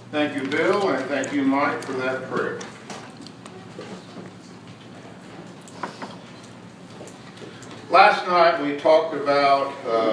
Thank you, Bill, and thank you, Mike, for that prayer. Last night we talked about,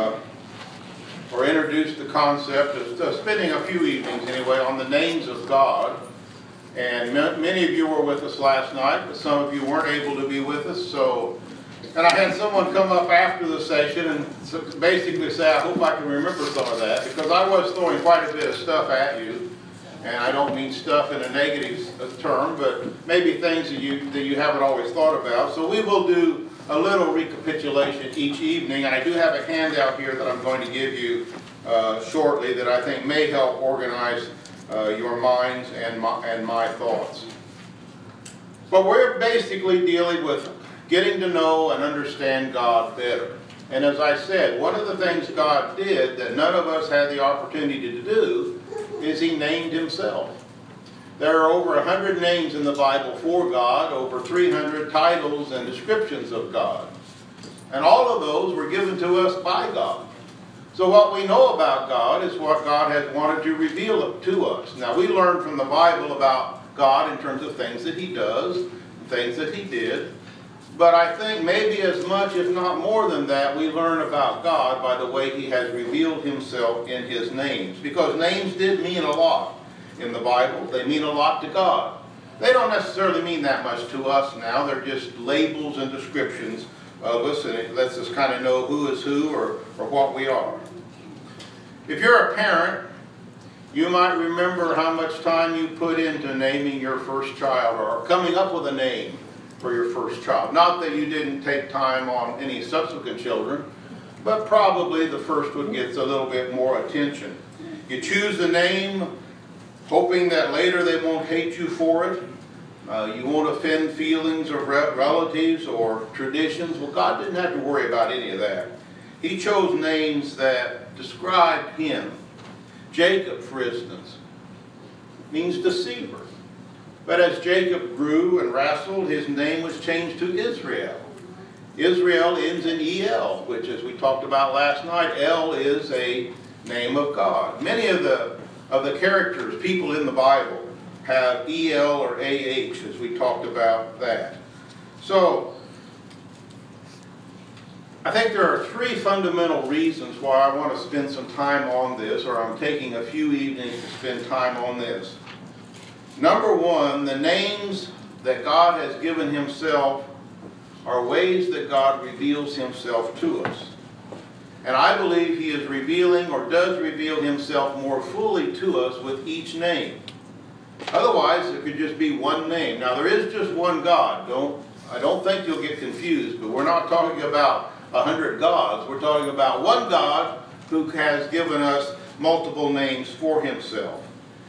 or introduced the concept of spending a few evenings anyway on the names of God. And many of you were with us last night, but some of you weren't able to be with us. And I had someone come up after the session and basically say, I hope I can remember some of that, because I was throwing quite a bit of stuff at you. And I don't mean stuff in a negative term, but maybe things that you haven't always thought about. So we will do a little recapitulation each evening. And I do have a handout here that I'm going to give you shortly that I think may help organize your minds and my thoughts. But we're basically dealing with getting to know and understand God better. And as I said, one of the things God did that none of us had the opportunity to do is He named Himself. There are over 100 names in the Bible for God, over 300 titles and descriptions of God. And all of those were given to us by God. So what we know about God is what God has wanted to reveal to us. Now we learn from the Bible about God in terms of things that He does, things that He did. But I think maybe as much, if not more than that, we learn about God by the way He has revealed Himself in His names. Because names did mean a lot in the Bible. They mean a lot to God. They don't necessarily mean that much to us now. They're just labels and descriptions of us, and it lets us kind of know who is who or what we are. If you're a parent, you might remember how much time you put into naming your first child or coming up with a name for your first child. Not that you didn't take time on any subsequent children, but probably the first one gets a little bit more attention. You choose the name hoping that later they won't hate you for it. You won't offend feelings of relatives or traditions. Well, God didn't have to worry about any of that. He chose names that described Him. Jacob, for instance, means deceiver. But as Jacob grew and wrestled, his name was changed to Israel. Israel ends in E-L, which, as we talked about last night, El is a name of God. Many of the characters, people in the Bible, have E-L or A-H, as we talked about that. So, I think there are three fundamental reasons why I want to spend some time on this, or I'm taking a few evenings to spend time on this. Number one, the names that God has given Himself are ways that God reveals Himself to us. And I believe He is revealing or does reveal Himself more fully to us with each name. Otherwise, it could just be one name. Now, there is just one God. I don't think you'll get confused, but we're not talking about 100 gods. We're talking about one God who has given us multiple names for Himself.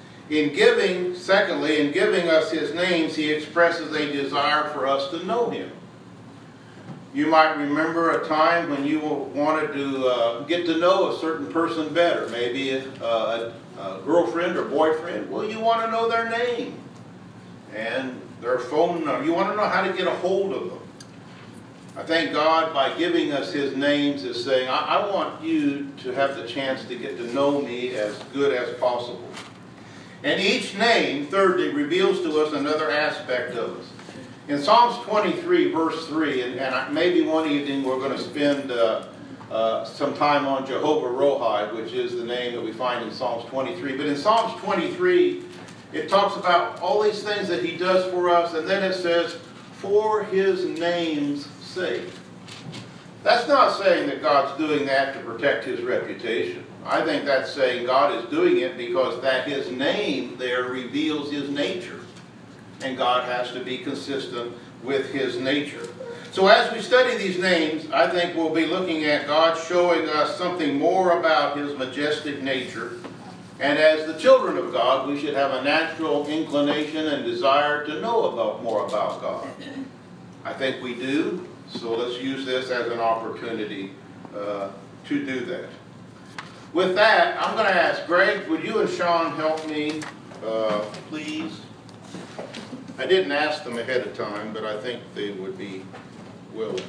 Secondly, in giving us His names, He expresses a desire for us to know Him. You might remember a time when you wanted to get to know a certain person better, maybe a girlfriend or boyfriend. Well, you want to know their name and their phone number. You want to know how to get a hold of them. I think God, by giving us His names, is saying, I want you to have the chance to get to know me as good as possible. And each name, thirdly, reveals to us another aspect of us. In Psalms 23, verse 3, and maybe one evening we're going to spend some time on Jehovah Rohi, which is the name that we find in Psalms 23. But in Psalms 23, it talks about all these things that He does for us, and then it says, for His name's sake. That's not saying that God's doing that to protect His reputation. I think that's saying God is doing it because that His name there reveals His nature. And God has to be consistent with His nature. So as we study these names, I think we'll be looking at God showing us something more about His majestic nature. And as the children of God, we should have a natural inclination and desire to know more about God. I think we do, so let's use this as an opportunity to do that. With that, I'm going to ask Greg, would you and Sean help me, please? I didn't ask them ahead of time, but I think they would be willing.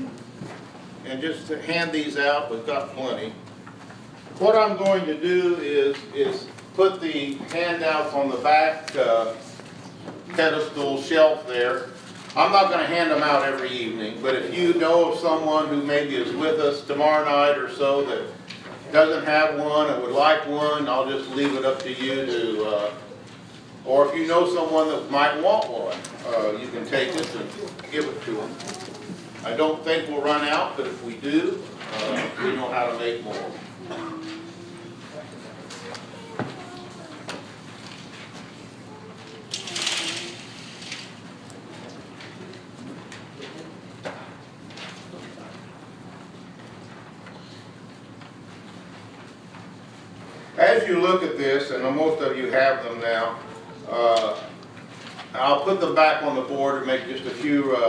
And just to hand these out, we've got plenty. What I'm going to do is put the handouts on the back pedestal shelf there. I'm not going to hand them out every evening, but if you know of someone who maybe is with us tomorrow night or so that doesn't have one and would like one, I'll just leave it up to you to, or if you know someone that might want one, you can take it and give it to them. I don't think we'll run out, but if we do, we know how to make more. As you look at this, and most of you have them now, I'll put them back on the board and make just a few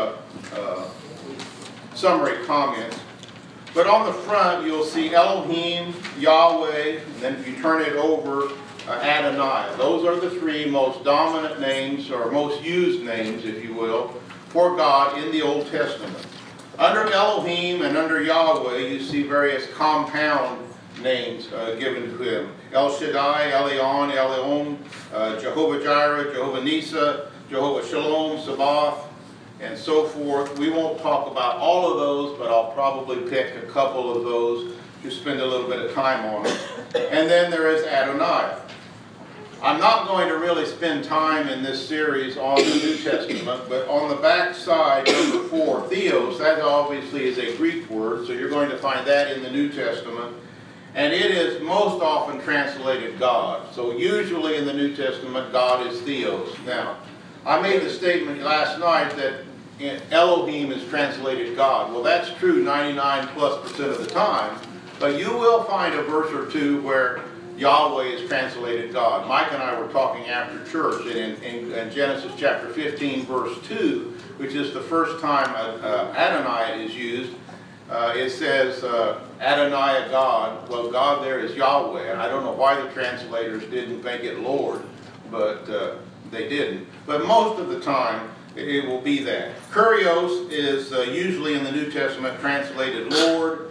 summary comments. But on the front, you'll see Elohim, Yahweh, and then if you turn it over, Adonai. Those are the three most dominant names, or most used names, if you will, for God in the Old Testament. Under Elohim and under Yahweh, you see various compound names given to him. El Shaddai, Elyon, Elyon, Jehovah Jireh, Jehovah Nisa, Jehovah Shalom, Sabaoth, and so forth. We won't talk about all of those, but I'll probably pick a couple of those to spend a little bit of time on. And then there is Adonai. I'm not going to really spend time in this series on the New Testament, but on the back side, number 4, Theos, that obviously is a Greek word, so you're going to find that in the New Testament. And it is most often translated God. So usually in the New Testament, God is Theos. Now, I made the statement last night that Elohim is translated God. Well, that's true 99+% of the time, but you will find a verse or two where Yahweh is translated God. Mike and I were talking after church, and in Genesis chapter 15, verse 2, which is the first time Adonai is used, it says Adonai God. Well, God there is Yahweh, and I don't know why the translators didn't make it Lord, but they didn't. But most of the time, it will be that. Kurios is usually in the New Testament translated Lord.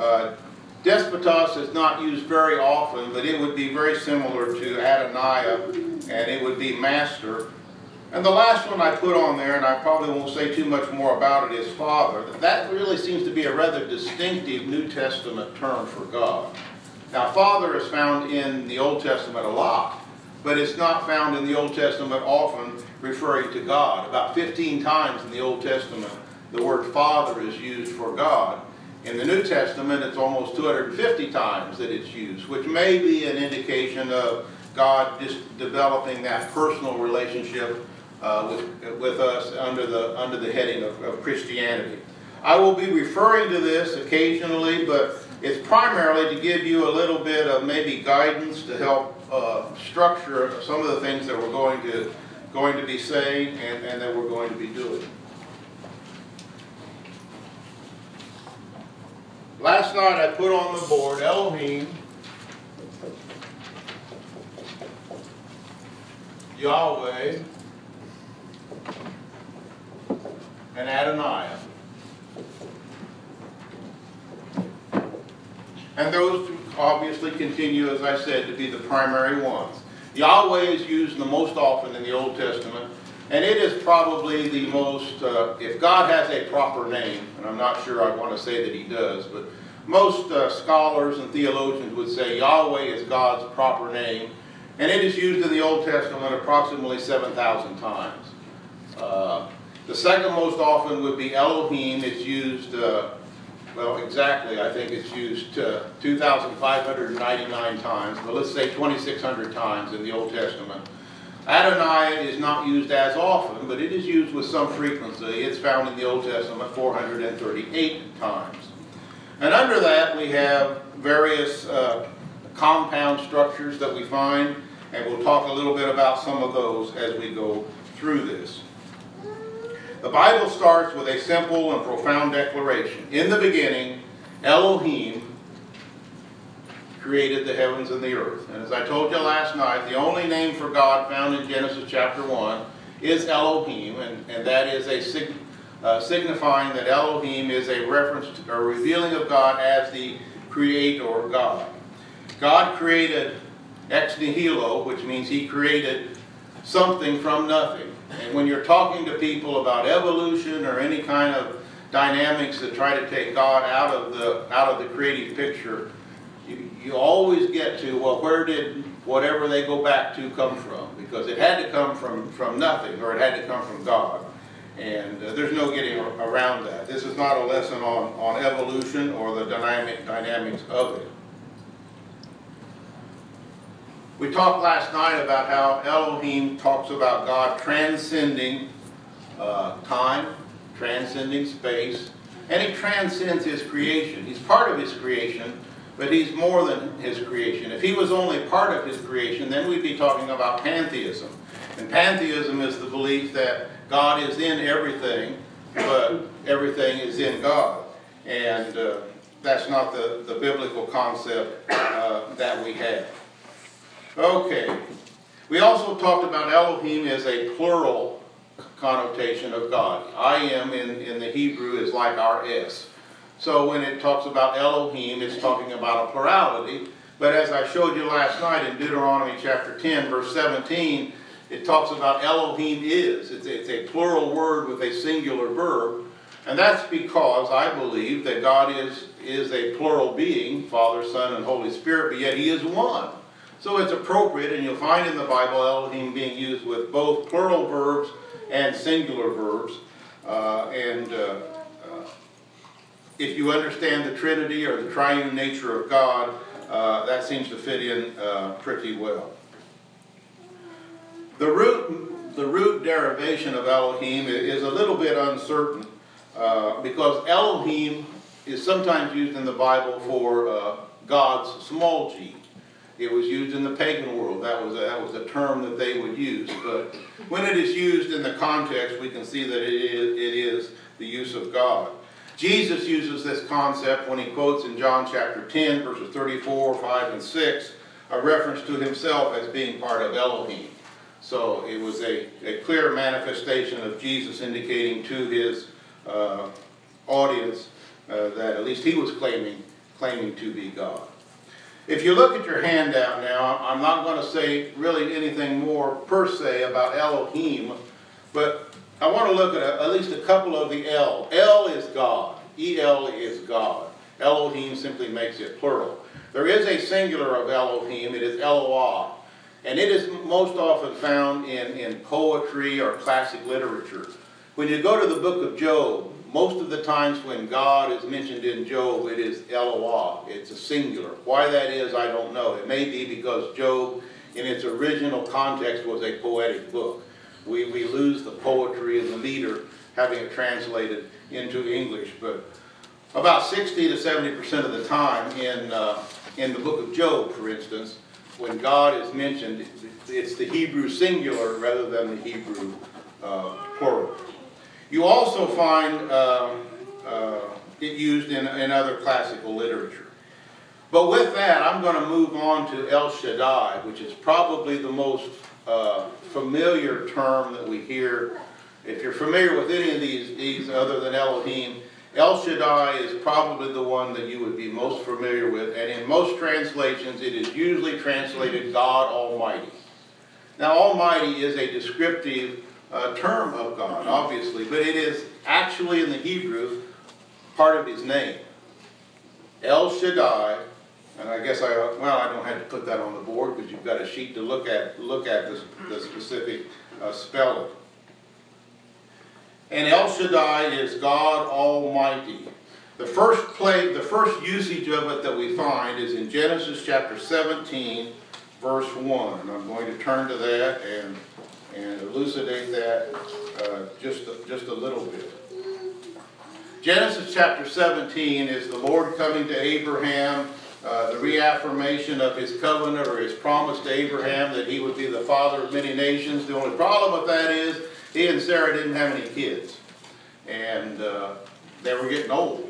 Despotos is not used very often, but it would be very similar to Adonai, and it would be master. And the last one I put on there, and I probably won't say too much more about it, is Father. That really seems to be a rather distinctive New Testament term for God. Now, Father is found in the Old Testament a lot, but it's not found in the Old Testament often referring to God. About 15 times in the Old Testament, the word Father is used for God. In the New Testament, it's almost 250 times that it's used, which may be an indication of God just developing that personal relationship with us under the heading of Christianity. I will be referring to this occasionally, but it's primarily to give you a little bit of maybe guidance to help structure some of the things that we're going to be saying and that we're going to be doing. Last night I put on the board Elohim, Yahweh, and Adonai. And those obviously continue, as I said, to be the primary ones. Yahweh is used the most often in the Old Testament, and it is probably the most, if God has a proper name, and I'm not sure I want to say that he does, but most scholars and theologians would say Yahweh is God's proper name, and it is used in the Old Testament approximately 7,000 times. The second most often would be Elohim. It's used, well, exactly, I think it's used 2,599 times, but let's say 2,600 times in the Old Testament. Adonai is not used as often, but it is used with some frequency. It's found in the Old Testament 438 times. And under that, we have various compound structures that we find, and we'll talk a little bit about some of those as we go through this. The Bible starts with a simple and profound declaration. In the beginning, Elohim created the heavens and the earth. And as I told you last night, the only name for God found in Genesis chapter 1 is Elohim, and that is signifying that Elohim is a reference to, or revealing of God as the creator God. God created ex nihilo, which means he created something from nothing. And when you're talking to people about evolution or any kind of dynamics that try to take God out of the creative picture, you always get to, well, where did whatever they go back to come from? Because it had to come from nothing, or it had to come from God. And there's no getting around that. This is not a lesson on evolution or the dynamics of it. We talked last night about how Elohim talks about God transcending time, transcending space, and he transcends his creation. He's part of his creation, but he's more than his creation. If he was only part of his creation, then we'd be talking about pantheism. And pantheism is the belief that God is in everything, but everything is in God. And that's not the biblical concept that we have. Okay. We also talked about Elohim as a plural connotation of God. I am in the Hebrew is like our S. So when it talks about Elohim, it's talking about a plurality. But as I showed you last night in Deuteronomy chapter 10, verse 17, it talks about Elohim is. It's a plural word with a singular verb. And that's because I believe that God is a plural being, Father, Son, and Holy Spirit, but yet he is one. So it's appropriate, and you'll find in the Bible Elohim being used with both plural verbs and singular verbs. If you understand the Trinity or the triune nature of God, that seems to fit in pretty well. The root derivation of Elohim is a little bit uncertain because Elohim is sometimes used in the Bible for God's small g. It was used in the pagan world. That was a term that they would use. But when it is used in the context, we can see that it is the use of God. Jesus uses this concept when he quotes in John chapter 10, verses 34, 5, and 6, a reference to himself as being part of Elohim. So it was a clear manifestation of Jesus indicating to his audience that at least he was claiming to be God. If you look at your handout now, I'm not going to say really anything more per se about Elohim, but I want to look at least a couple of the L. L is God. El is God. Elohim simply makes it plural. There is a singular of Elohim. It is Eloah. And it is most often found in poetry or classic literature. When you go to the book of Job, most of the times when God is mentioned in Job, it is Eloah. It's a singular. Why that is, I don't know. It may be because Job, in its original context, was a poetic book. We lose the poetry and the meter having it translated into English. But about 60 to 70% of the time in the book of Job, for instance, when God is mentioned, it's the Hebrew singular rather than the Hebrew plural. You also find it used in other classical literature. But with that, I'm going to move on to El Shaddai, which is probably the most familiar term that we hear. If you're familiar with any of these other than Elohim, El Shaddai is probably the one that you would be most familiar with. And in most translations, it is usually translated God Almighty. Now, Almighty is a descriptive term of God, obviously, but it is actually in the Hebrew part of his name. El Shaddai, and I guess I don't have to put that on the board because you've got a sheet to look at the specific spelling. And El Shaddai is God Almighty. The first usage of it that we find is in Genesis chapter 17, verse 1. And I'm going to turn to that and elucidate that just a little bit. Genesis chapter 17 is the Lord coming to Abraham, the reaffirmation of his covenant or his promise to Abraham that he would be the father of many nations. The only problem with that is he and Sarah didn't have any kids, and they were getting old.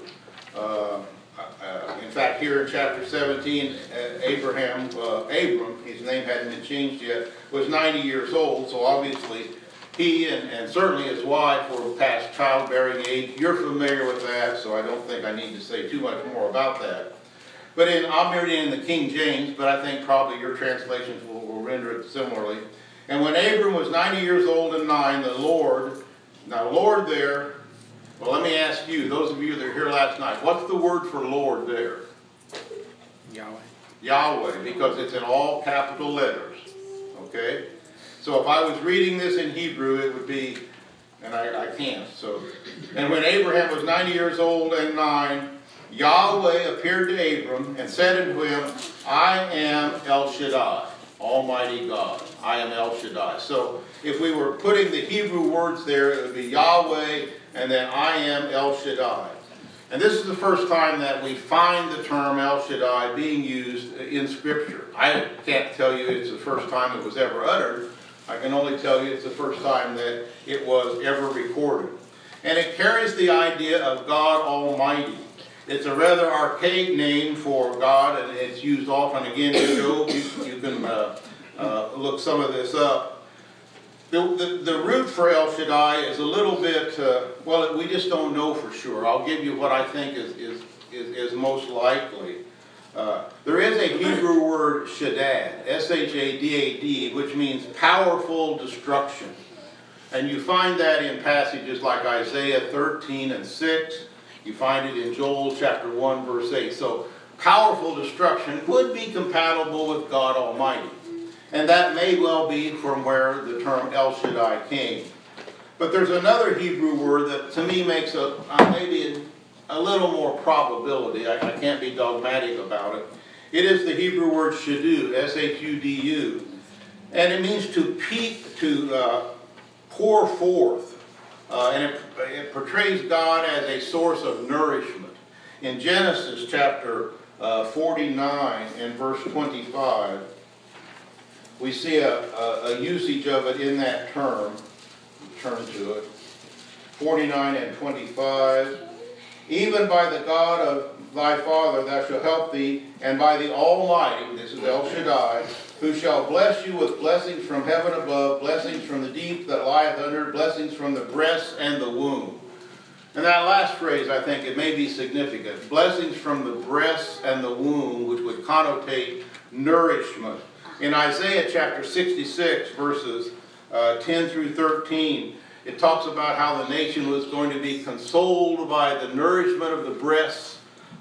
In fact, here in chapter 17, Abram, his name hadn't been changed yet, was 90 years old, so obviously he and certainly his wife were past childbearing age. You're familiar with that, so I don't think I need to say too much more about that. But I'm reading in the King James, but I think probably your translations will render it similarly. And when Abram was 90 years old and 9, the Lord, now Lord there, well, let me ask you, those of you that were here last night, what's the word for Lord there? Yahweh. Yahweh, because it's in all capital letters. Okay? So if I was reading this in Hebrew, it would be, and I can't, so. And when Abraham was 90 years old and 9, Yahweh appeared to Abram and said unto him, I am El Shaddai, Almighty God. I am El Shaddai. So if we were putting the Hebrew words there, it would be Yahweh and then I am El Shaddai. And this is the first time that we find the term El Shaddai being used in Scripture. I can't tell you it's the first time it was ever uttered. I can only tell you it's the first time that it was ever recorded. And it carries the idea of God Almighty. It's a rather archaic name for God, and it's used often again in Job. You can look some of this up. The root for El Shaddai is a little bit, well, we just don't know for sure. I'll give you what I think is most likely. There is a Hebrew word Shaddad, S-H-A-D-A-D, which means powerful destruction. And you find that in passages like Isaiah 13 and 6. You find it in Joel chapter 1, verse 8. So powerful destruction would be compatible with God Almighty. And that may well be from where the term El Shaddai came. But there's another Hebrew word that to me makes maybe a little more probability. I can't be dogmatic about it. It is the Hebrew word Shadu, S-H-U-D-U. And it means to peep, to pour forth. And it portrays God as a source of nourishment. In Genesis chapter 49 and verse 25, we see a usage of it in that term. Turn to it. 49 and 25. Even by the God of thy father thou shalt help thee, and by the Almighty, this is El Shaddai, who shall bless you with blessings from heaven above, blessings from the deep that lieth under, blessings from the breast and the womb. And that last phrase, I think, it may be significant. Blessings from the breast and the womb, which would connotate nourishment. In Isaiah chapter 66, verses 10 through 13, it talks about how the nation was going to be consoled by the nourishment of the breasts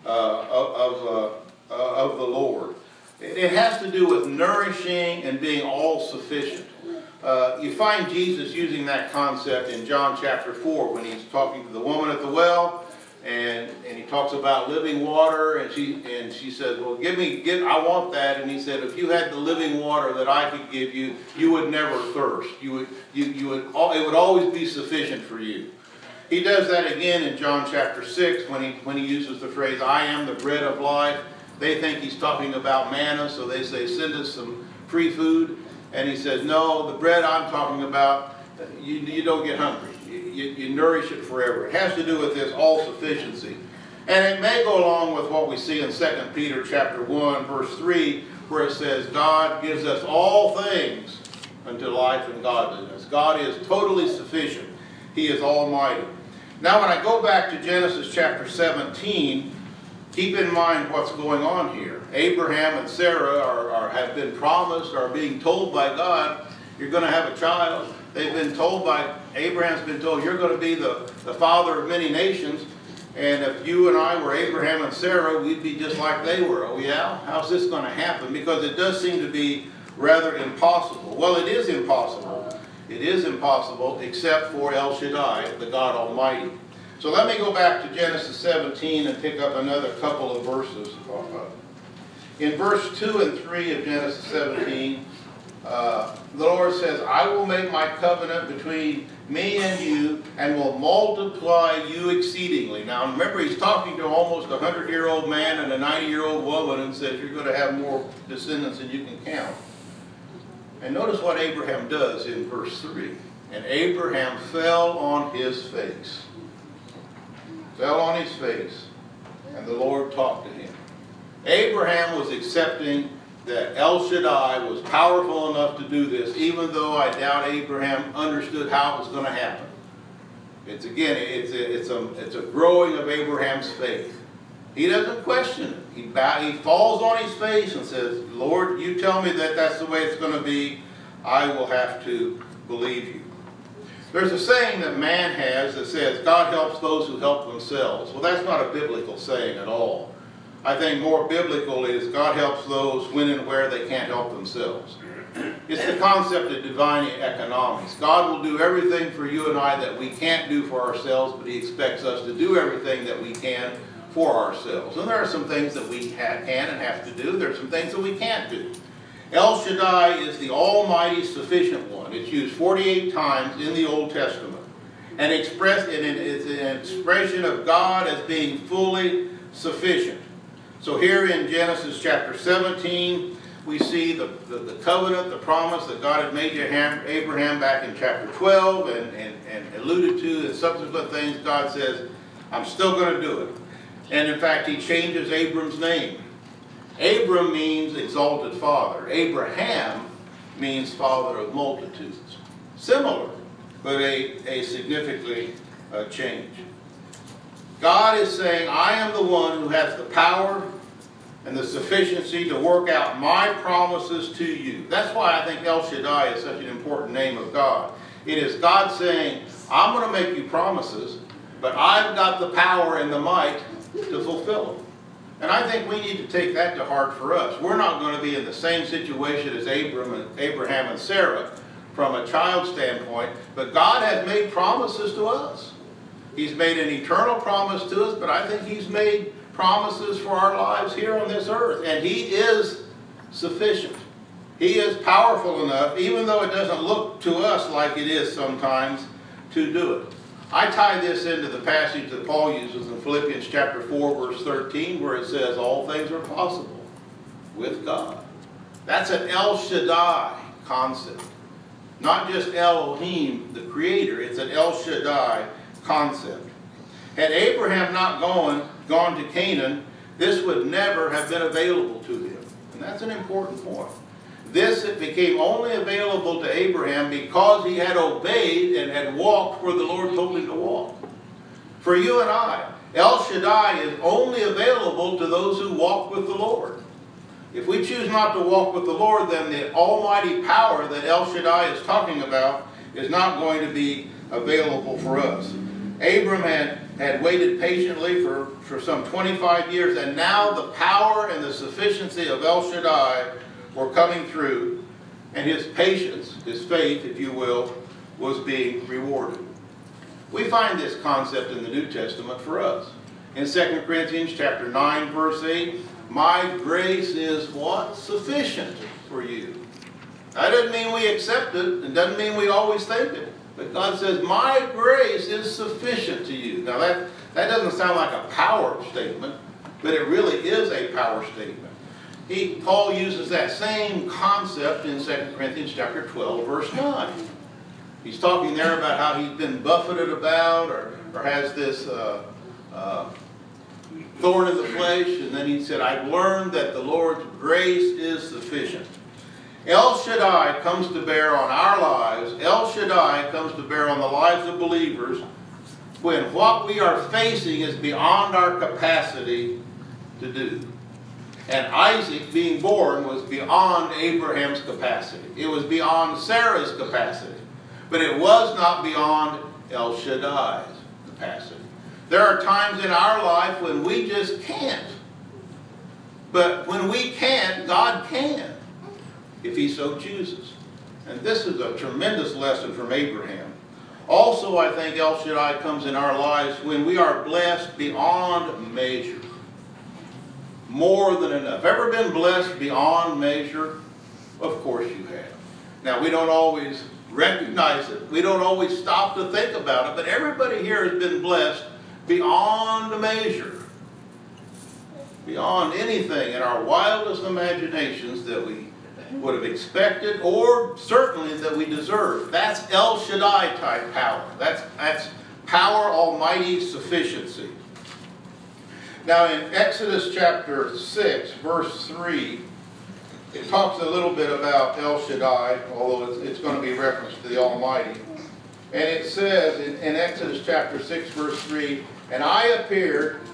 of the Lord. It has to do with nourishing and being all-sufficient. You find Jesus using that concept in John chapter 4 when he's talking to the woman at the well, and he talks about living water, and she says, well, I want that. And he said, if you had the living water that I could give you, you would never thirst. It would always be sufficient for you. He does that again in John chapter 6 when he uses the phrase, I am the bread of life. They think he's talking about manna, so they say, send us some free food. And he says, no, the bread I'm talking about, you don't get hungry. You nourish it forever. It has to do with this all-sufficiency. And it may go along with what we see in 2 Peter chapter 1, verse 3, where it says, God gives us all things unto life and godliness. God is totally sufficient. He is almighty. Now, when I go back to Genesis chapter 17, keep in mind what's going on here. Abraham and Sarah have been promised, are being told by God, you're going to have a child. They've been told Abraham's been told, you're going to be the father of many nations. And if you and I were Abraham and Sarah, we'd be just like they were. Oh yeah? How's this going to happen? Because it does seem to be rather impossible. Well, it is impossible. It is impossible except for El Shaddai, the God Almighty. So let me go back to Genesis 17 and pick up another couple of verses. In verse 2 and 3 of Genesis 17, the Lord says, I will make my covenant between me and you, and will multiply you exceedingly. Now remember, he's talking to almost a 100-year-old man and a 90-year-old woman, and says, you're going to have more descendants than you can count. And notice what Abraham does in verse 3. And Abraham fell on his face. Fell on his face, and the Lord talked to him. Abraham was accepting that El Shaddai was powerful enough to do this, even though I doubt Abraham understood how it was going to happen. It's a growing of Abraham's faith. He doesn't question it. He falls on his face and says, Lord, you tell me that that's the way it's going to be. I will have to believe you. There's a saying that man has that says, God helps those who help themselves. Well, that's not a biblical saying at all. I think more biblical is God helps those when and where they can't help themselves. It's the concept of divine economics. God will do everything for you and I that we can't do for ourselves, but He expects us to do everything that we can for ourselves. And there are some things that we can and have to do. There are some things that we can't do. El Shaddai is the almighty sufficient one. It's used 48 times in the Old Testament. And it's an expression of God as being fully sufficient. So here in Genesis chapter 17, we see the covenant, the promise that God had made to Abraham back in chapter 12 and alluded to in subsequent things. God says, I'm still going to do it. And in fact, He changes Abram's name. Abram means exalted father. Abraham means father of multitudes. Similar, but a significantly change. God is saying, I am the one who has the power and the sufficiency to work out my promises to you. That's why I think El Shaddai is such an important name of God. It is God saying, I'm going to make you promises, but I've got the power and the might to fulfill them. And I think we need to take that to heart for us. We're not going to be in the same situation as Abraham and Sarah from a child standpoint, but God has made promises to us. He's made an eternal promise to us, but I think He's made promises for our lives here on this earth. And He is sufficient. He is powerful enough, even though it doesn't look to us like it is sometimes, to do it. I tie this into the passage that Paul uses in Philippians chapter 4, verse 13, where it says, all things are possible with God. That's an El Shaddai concept. Not just Elohim, the Creator. It's an El Shaddai concept. Had Abraham not gone to Canaan, this would never have been available to him. And that's an important point. This became only available to Abraham because he had obeyed and had walked where the Lord told him to walk. For you and I, El Shaddai is only available to those who walk with the Lord. If we choose not to walk with the Lord, then the almighty power that El Shaddai is talking about is not going to be available for us. Abram had waited patiently for some 25 years, and now the power and the sufficiency of El Shaddai were coming through, and his patience, his faith, if you will, was being rewarded. We find this concept in the New Testament for us. In 2 Corinthians chapter 9, verse 8, my grace is what? Sufficient for you. That doesn't mean we accept it. It doesn't mean we always think it. But God says, my grace is sufficient to you. Now that doesn't sound like a power statement, but it really is a power statement. Paul uses that same concept in 2 Corinthians chapter 12, verse 9. He's talking there about how he's been buffeted about or has this thorn in the flesh. And then he said, I've learned that the Lord's grace is sufficient. El Shaddai comes to bear on our lives. El Shaddai comes to bear on the lives of believers when what we are facing is beyond our capacity to do. And Isaac being born was beyond Abraham's capacity. It was beyond Sarah's capacity. But it was not beyond El Shaddai's capacity. There are times in our life when we just can't. But when we can't, God can, if He so chooses. And this is a tremendous lesson from Abraham. Also, I think El Shaddai comes in our lives when we are blessed beyond measure. More than enough. Ever been blessed beyond measure? Of course you have. Now, we don't always recognize it. We don't always stop to think about it. But everybody here has been blessed beyond measure. Beyond anything in our wildest imaginations that we would have expected or certainly that we deserve. That's El Shaddai type power. That's power, almighty sufficiency. Now in Exodus chapter 6, verse 3, it talks a little bit about El Shaddai, although it's going to be referenced to the Almighty. And it says in Exodus chapter 6, verse 3, and I appeared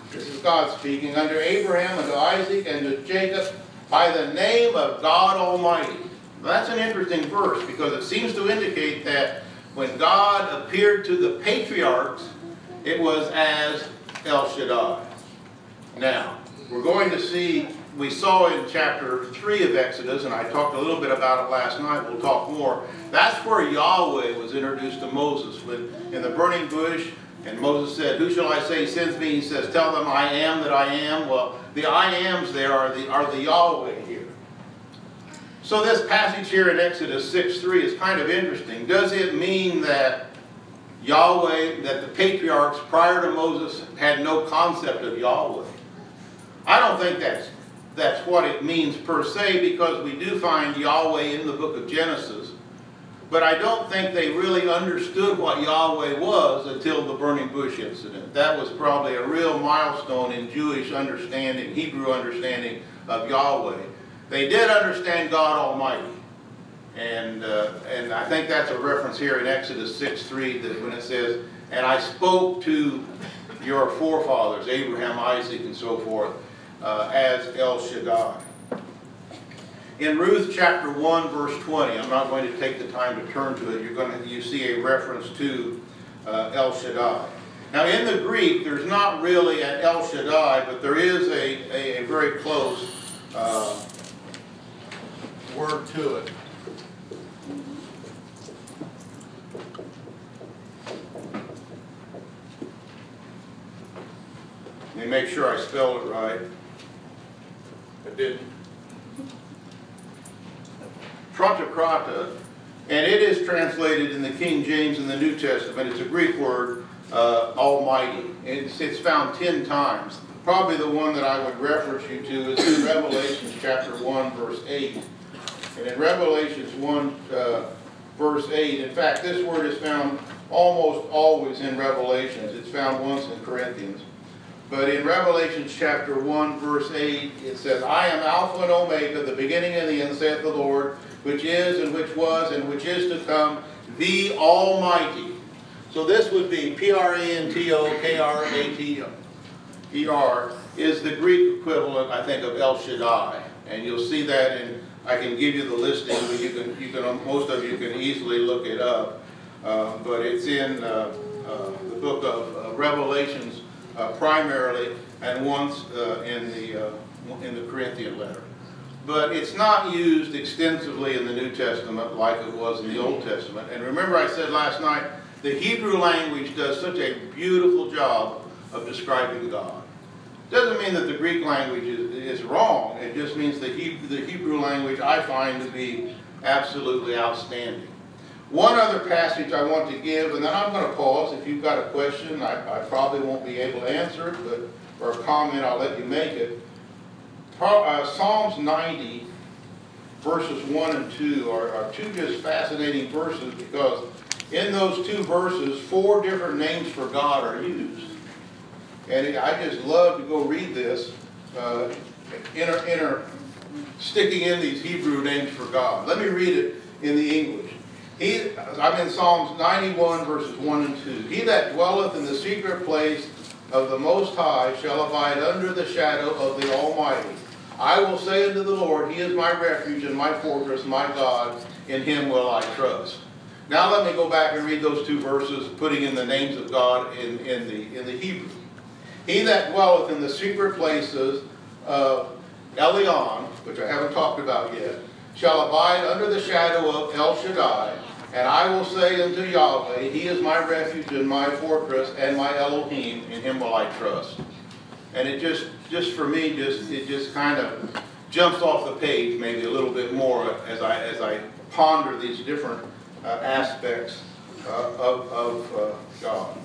this is God speaking, unto Abraham, unto Isaac, and to Jacob, by the name of God Almighty. That's an interesting verse because it seems to indicate that when God appeared to the patriarchs, it was as El Shaddai. Now, we're going to see, we saw in chapter 3 of Exodus, and I talked a little bit about it last night, we'll talk more. That's where Yahweh was introduced to Moses. When in the burning bush, and Moses said, who shall I say sends me? He says, tell them I am that I am. Well, the I ams there are the Yahweh here. So this passage here in Exodus 6:3 is kind of interesting. Does it mean that Yahweh, that the patriarchs prior to Moses had no concept of Yahweh? I don't think that's what it means per se, because we do find Yahweh in the book of Genesis. But I don't think they really understood what Yahweh was until the burning bush incident. That was probably a real milestone in Jewish understanding, Hebrew understanding of Yahweh. They did understand God Almighty. And I think that's a reference here in Exodus 6:3, that when it says, and I spoke to your forefathers, Abraham, Isaac, and so forth, as El Shaddai. In Ruth chapter 1, verse 20, I'm not going to take the time to turn to it, you see a reference to El Shaddai. Now in the Greek, there's not really an El Shaddai, but there is a very close word to it. Let me make sure I spelled it right. I didn't. Trantokrata, and it is translated in the King James in the New Testament. It's a Greek word, Almighty. It's found 10 times. Probably the one that I would reference you to is in Revelation chapter 1, verse 8. And in Revelations 1, verse 8, in fact, this word is found almost always in Revelations. It's found once in Corinthians. But in Revelation chapter 1, verse 8, it says, I am Alpha and Omega, the beginning and the end, saith the Lord, which is, and which was, and which is to come, the Almighty. So this would be P-R-A-N-T-O-K-R-A-T-E-R, is the Greek equivalent, I think, of El Shaddai. And you'll see that in, I can give you the listing, but you can most of you can easily look it up. But it's in the book of Revelations, primarily, and once in the Corinthian letter. But it's not used extensively in the New Testament like it was in the Old Testament. And remember I said last night, the Hebrew language does such a beautiful job of describing God. Doesn't mean that the Greek language is wrong. It just means the Hebrew language I find to be absolutely outstanding. One other passage I want to give, and then I'm going to pause. If you've got a question, I probably won't be able to answer it, but or a comment, I'll let you make it. Psalms 90, verses 1 and 2 are two just fascinating verses, because in those two verses, 4 different names for God are used. And I just love to go read this, sticking in these Hebrew names for God. Let me read it in the English. I'm in Psalms 91, verses 1 and 2. He that dwelleth in the secret place of the Most High shall abide under the shadow of the Almighty. I will say unto the Lord, He is my refuge and my fortress, my God, in Him will I trust. Now let me go back and read those two verses, putting in the names of God in the Hebrew. He that dwelleth in the secret places of Elion, which I haven't talked about yet, shall abide under the shadow of El Shaddai. And I will say unto Yahweh, He is my refuge and my fortress and my Elohim, in Him will I trust. And it just for me, it just kind of jumps off the page maybe a little bit more as I ponder these different aspects of God.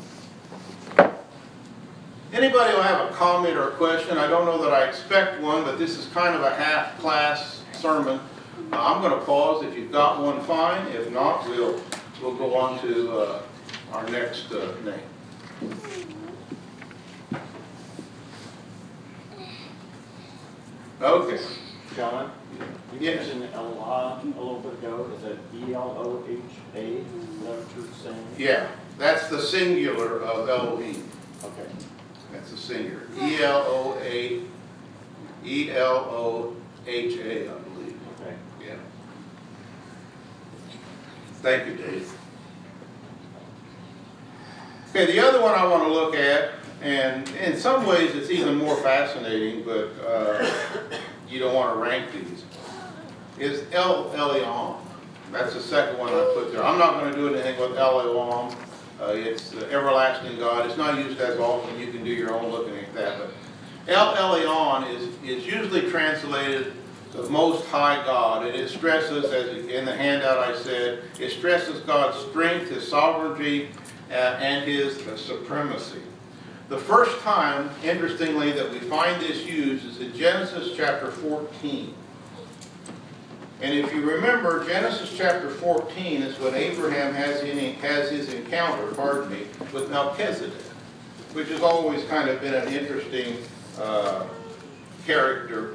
Anybody will have a comment or a question? I don't know that I expect one, but this is kind of a half-class sermon. I'm going to pause. If you've got one, fine. If not, we'll go on to our next name. Okay. John, you Yes. mentioned Eloha a little bit ago. Is it E-L-O-H-A? Is that what you're saying? Yeah, that's the singular of Elohim. Okay. Yeah. That's a singular. E-L-O-H-A, I believe. Okay. Yeah. Thank you, Dave. Okay, the other one I want to look at, and in some ways it's even more fascinating, but you don't want to rank these, is El Elyon. That's the second one I put there. I'm not going to do anything with El Elyon. It's everlasting God. It's not used as often. You can do your own looking at that. But El Elyon is usually translated the Most High God. And it stresses, as in the handout I said, it stresses God's strength, His sovereignty, and His supremacy. The first time, interestingly, that we find this used is in Genesis chapter 14. And if you remember, Genesis chapter 14 is when Abraham has his encounter, with Melchizedek, which has always kind of been an interesting character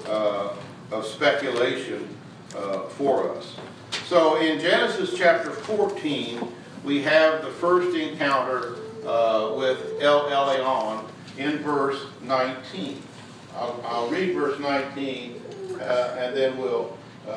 of speculation for us. So in Genesis chapter 14, we have the first encounter with El Elyon in verse 19. I'll read verse 19 and then we'll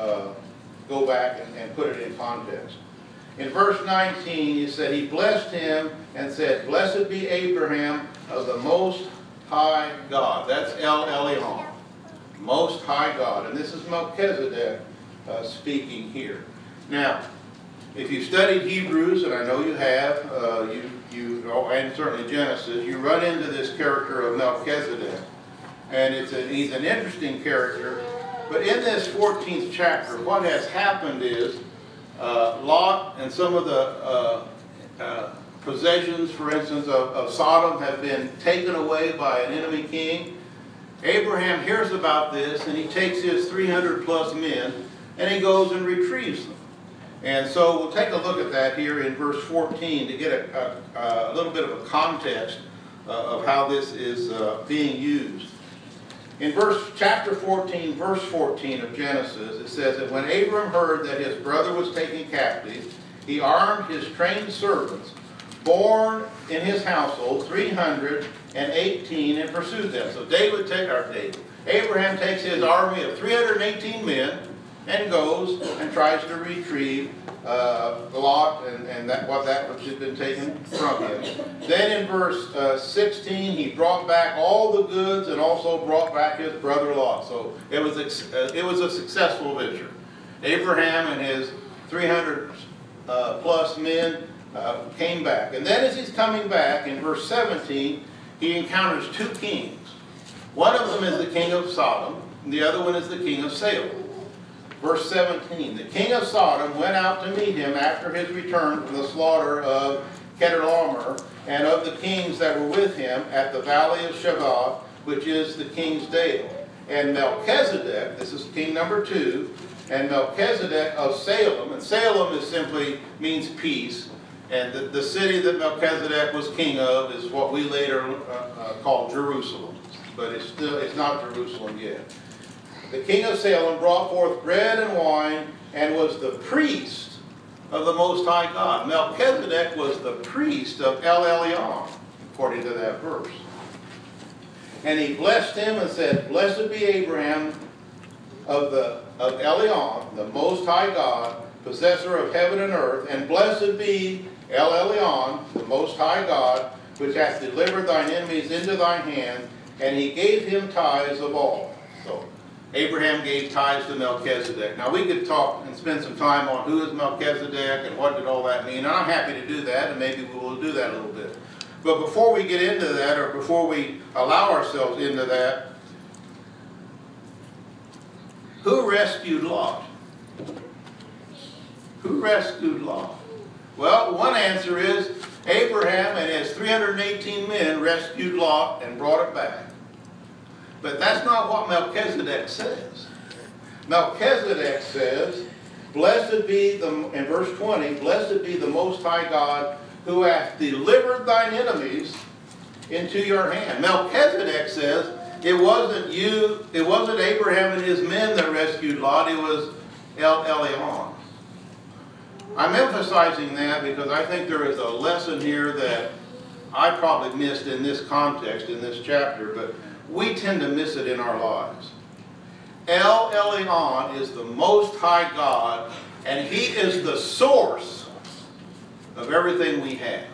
go back and put it in context. In verse 19, he said, he blessed him and said, "Blessed be Abraham of the Most High God." That's El Elyon, Most High God. And this is Melchizedek speaking here. Now, if you've studied Hebrews, and I know you have, and certainly Genesis, you run into this character of Melchizedek. And he's an interesting character. But in this 14th chapter, what has happened is Lot and some of the possessions, for instance, of Sodom have been taken away by an enemy king. Abraham hears about this, and he takes his 300 plus men, and he goes and retrieves them. And so we'll take a look at that here in verse 14 to get a little bit of a context of how this is being used. In chapter 14, verse 14 of Genesis, it says that when Abram heard that his brother was taken captive, he armed his trained servants, born in his household, 318, and pursued them. So Abraham takes his army of 318 men and goes and tries to retrieve Lot and that which had been taken from him. Then in verse 16, he brought back all the goods and also brought back his brother Lot. So it was a successful venture. Abraham and his 300 plus men came back. And then as he's coming back, in verse 17, he encounters two kings. One of them is the king of Sodom, and the other one is the king of Salem. Verse 17, the king of Sodom went out to meet him after his return from the slaughter of Chedorlaomer and of the kings that were with him at the valley of Shavah, which is the king's dale. And Melchizedek, this is king number 2, and Melchizedek of Salem, and Salem simply means peace, and the city that Melchizedek was king of is what we later call Jerusalem, but it's not Jerusalem yet. The king of Salem brought forth bread and wine and was the priest of the Most High God. Melchizedek was the priest of El Elyon, according to that verse. And he blessed him and said, "Blessed be Abraham of Elyon, the Most High God, possessor of heaven and earth, and blessed be El Elyon, the Most High God, which hath delivered thine enemies into thine hand." And he gave him tithes of all. So Abraham gave tithes to Melchizedek. Now we could talk and spend some time on who is Melchizedek and what did all that mean. And I'm happy to do that, and maybe we will do that a little bit. But before we get into that, or before we allow ourselves into that, who rescued Lot? Who rescued Lot? Well, one answer is Abraham and his 318 men rescued Lot and brought it back. But that's not what Melchizedek says. Melchizedek says, "Blessed be in verse 20, blessed be the Most High God, who hath delivered thine enemies into your hand." Melchizedek says, it wasn't Abraham and his men that rescued Lot, it was El Elyon. I'm emphasizing that because I think there is a lesson here that I probably missed in this context, in this chapter, but we tend to miss it in our lives. El Elyon is the Most High God, and He is the source of everything we have.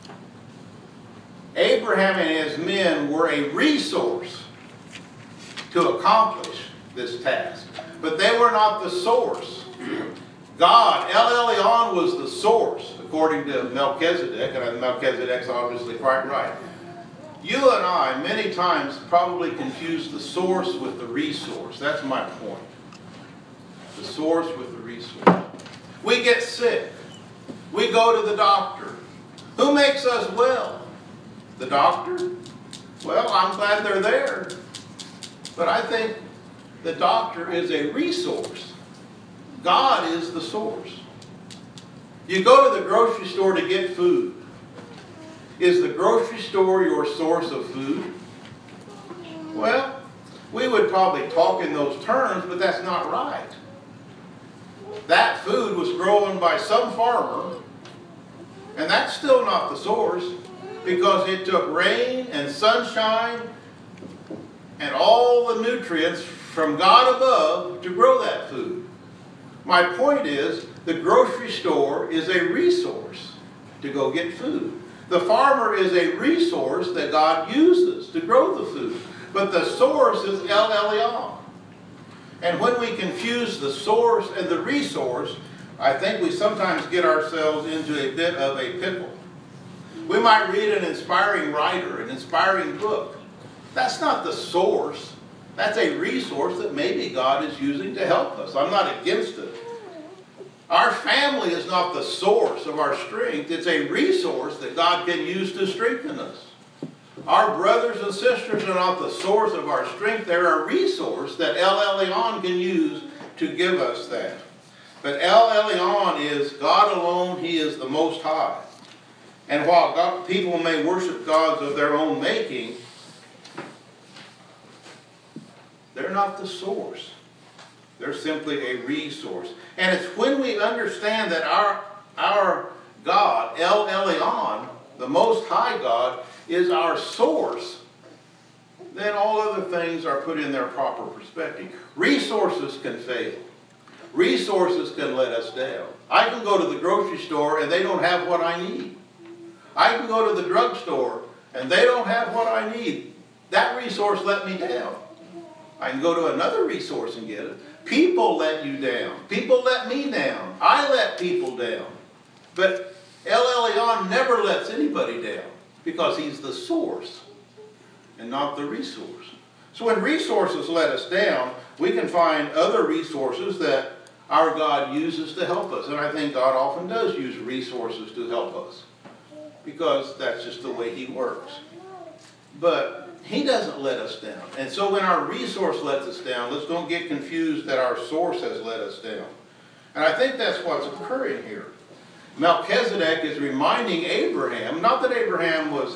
Abraham and his men were a resource to accomplish this task, but they were not the source. God, El Elyon, was the source, according to Melchizedek, and Melchizedek's obviously quite right. You and I, many times, probably confuse the source with the resource. That's my point. The source with the resource. We get sick. We go to the doctor. Who makes us well? The doctor? Well, I'm glad they're there. But I think the doctor is a resource. God is the source. You go to the grocery store to get food. Is the grocery store your source of food? Well, we would probably talk in those terms, but that's not right. That food was grown by some farmer, and that's still not the source, because it took rain and sunshine and all the nutrients from God above to grow that food. My point is, the grocery store is a resource to go get food. The farmer is a resource that God uses to grow the food. But the source is El Elyon. And when we confuse the source and the resource, I think we sometimes get ourselves into a bit of a pickle. We might read an inspiring writer, an inspiring book. That's not the source. That's a resource that maybe God is using to help us. I'm not against it. Our family is not the source of our strength. It's a resource that God can use to strengthen us. Our brothers and sisters are not the source of our strength. They're a resource that El Elyon can use to give us that. But El Elyon is God alone. He is the Most High. And while people may worship gods of their own making, they're not the source. They're simply a resource. And it's when we understand that our God, El Elyon, the Most High God, is our source, then all other things are put in their proper perspective. Resources can fail. Resources can let us down. I can go to the grocery store and they don't have what I need. I can go to the drugstore and they don't have what I need. That resource let me down. I can go to another resource and get it. People let you down. People let me down. I let people down. But El Elyon never lets anybody down because He's the source and not the resource. So when resources let us down, we can find other resources that our God uses to help us. And I think God often does use resources to help us because that's just the way He works. But He doesn't let us down. And so when our resource lets us down, let's don't get confused that our source has let us down. And I think that's what's occurring here. Melchizedek is reminding Abraham, not that Abraham was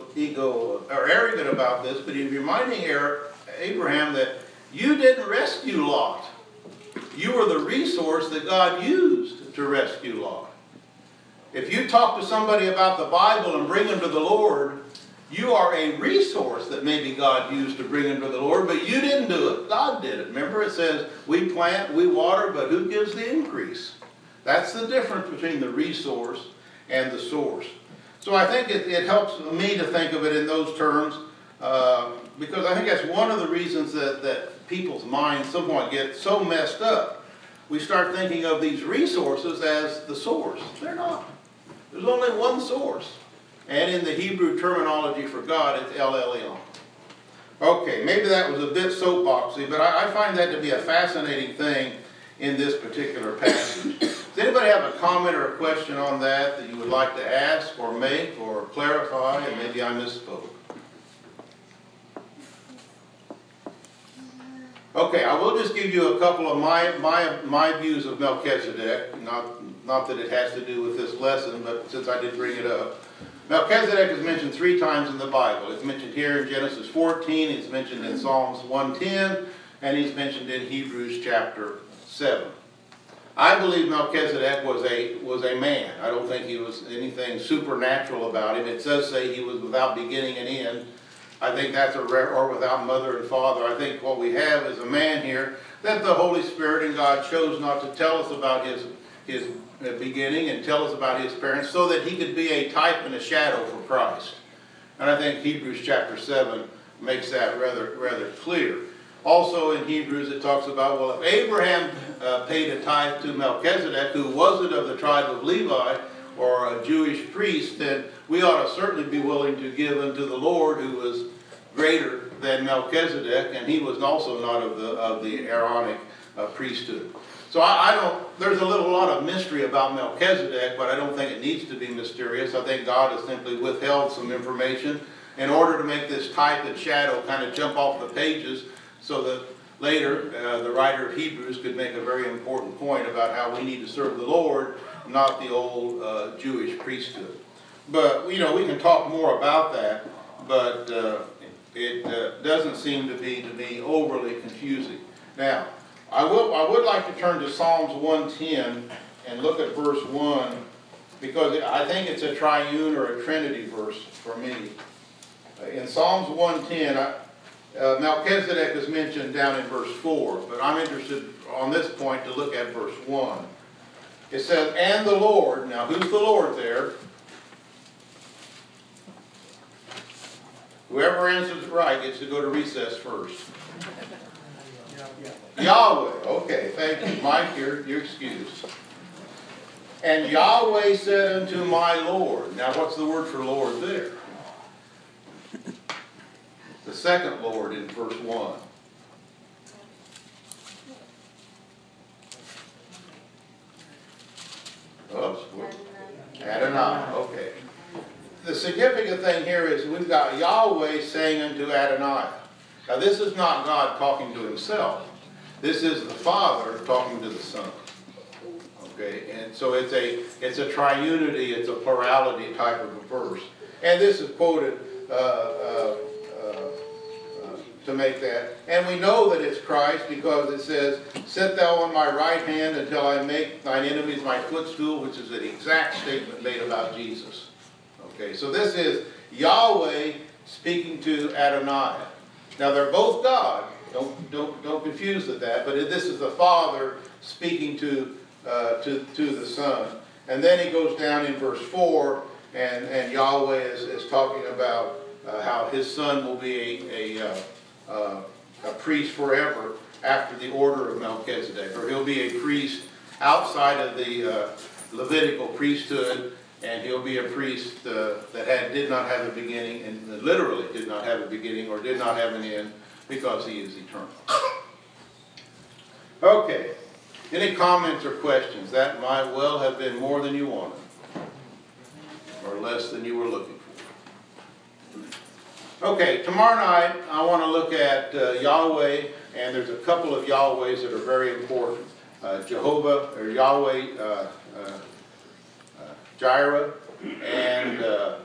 arrogant about this, but he's reminding Abraham that you didn't rescue Lot. You were the resource that God used to rescue Lot. If you talk to somebody about the Bible and bring them to the Lord, you are a resource that maybe God used to bring them to the Lord, but you didn't do it. God did it. Remember it says, we plant, we water, but who gives the increase? That's the difference between the resource and the source. So I think it helps me to think of it in those terms because I think that's one of the reasons that people's minds somewhat get so messed up. We start thinking of these resources as the source. They're not. There's only one source. And in the Hebrew terminology for God, it's El Elyon. Okay, maybe that was a bit soapboxy, but I find that to be a fascinating thing in this particular passage. Does anybody have a comment or a question on that you would like to ask or make or clarify, and maybe I misspoke? Okay, I will just give you a couple of my views of Melchizedek, not that it has to do with this lesson, but since I did bring it up. Melchizedek is mentioned 3 times in the Bible. It's mentioned here in Genesis 14, it's mentioned in Psalms 110, and he's mentioned in Hebrews chapter 7. I believe Melchizedek was a man. I don't think he was anything supernatural about him. It does say he was without beginning and end. I think that's or without mother and father. I think what we have is a man here that the Holy Spirit and God chose not to tell us about his beginning and tell us about his parents, so that he could be a type and a shadow for Christ. And I think Hebrews chapter 7 makes that rather clear. Also in Hebrews it talks about, well, if Abraham paid a tithe to Melchizedek, who wasn't of the tribe of Levi or a Jewish priest, then we ought to certainly be willing to give unto the Lord, who was greater than Melchizedek, and he was also not of the Aaronic priesthood. So there's a lot of mystery about Melchizedek, but I don't think it needs to be mysterious. I think God has simply withheld some information in order to make this type and shadow kind of jump off the pages, so that later the writer of Hebrews could make a very important point about how we need to serve the Lord, not the old Jewish priesthood. But, we can talk more about that, but it doesn't seem to be overly confusing. Now, I would like to turn to Psalms 110 and look at verse 1, because I think it's a triune or a trinity verse for me. In Psalms 110, Melchizedek is mentioned down in verse 4, but I'm interested on this point to look at verse 1. It says, and the Lord. Now, who's the Lord there? Whoever answers it right gets to go to recess first. Yahweh. Okay, thank you. Mike, you're excused. And Yahweh said unto my Lord. Now, what's the word for Lord there? The second Lord in verse 1. Oops. Adonai. Okay. The significant thing here is we've got Yahweh saying unto Adonai. Now, this is not God talking to himself. This is the Father talking to the Son. Okay, and so it's a triunity, it's a plurality type of a verse. And this is quoted to make that. And we know that it's Christ because it says, sit thou on my right hand until I make thine enemies my footstool, which is an exact statement made about Jesus. Okay, so this is Yahweh speaking to Adonai. Now they're both God. Don't confuse that. But this is the Father speaking to the Son. And then he goes down in verse 4, and Yahweh is talking about how his Son will be a priest forever after the order of Melchizedek, or he'll be a priest outside of the Levitical priesthood, and he'll be a priest that did not have a beginning, and literally did not have a beginning or did not have an end, because he is eternal. Okay. Any comments or questions? That might well have been more than you wanted, or less than you were looking for. Okay, tomorrow night I want to look at Yahweh, and there's a couple of Yahwehs that are very important. Jehovah, or Yahweh Jireh, and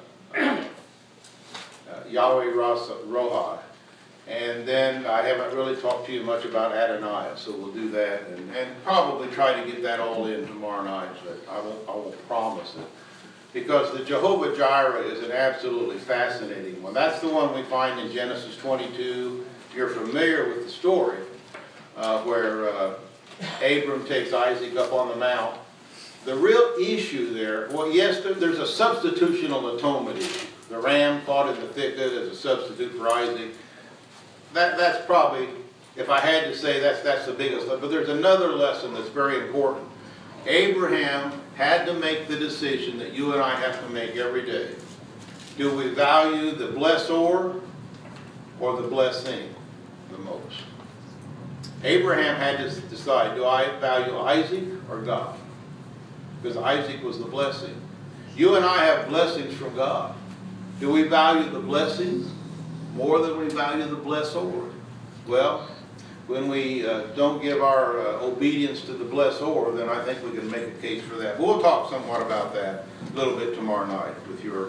Yahweh Roha. And then I haven't really talked to you much about Adonai, so we'll do that and probably try to get that all in tomorrow night, but I won't promise it. Because the Jehovah Jireh is an absolutely fascinating one. That's the one we find in Genesis 22. You're familiar with the story where Abram takes Isaac up on the mount. The real issue there, well, yes, there's a substitutional atonement issue. The ram caught in the thicket as a substitute for Isaac. That's probably, if I had to say, that's the biggest lesson. But there's another lesson that's very important. Abraham had to make the decision that you and I have to make every day. Do we value the blessor or the blessing the most? Abraham had to decide, do I value Isaac or God? Because Isaac was the blessing. You and I have blessings from God. Do we value the blessings more than we value the blessor? Well, when we don't give our obedience to the blessor, then I think we can make a case for that. We'll talk somewhat about that a little bit tomorrow night with your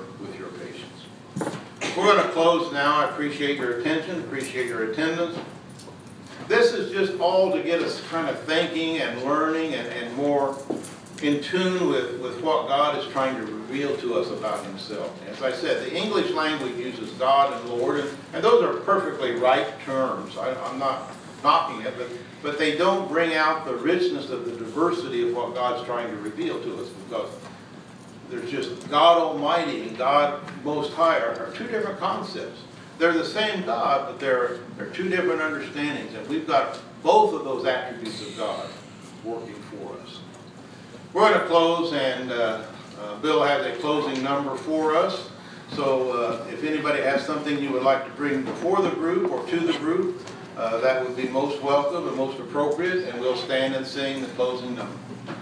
patience. We're going to close now. I appreciate your attention, appreciate your attendance. this is just all to get us kind of thinking and learning and more in tune with what God is trying to reveal to us about himself. As I said, the English language uses God and Lord, and those are perfectly right terms. I'm not knocking it, but they don't bring out the richness of the diversity of what God's trying to reveal to us, because there's just God Almighty and God Most High are two different concepts. They're the same God, but they're two different understandings, and we've got both of those attributes of God working for us. We're going to close, and Bill has a closing number for us. So if anybody has something you would like to bring before the group or to the group, that would be most welcome and most appropriate, and we'll stand and sing the closing number.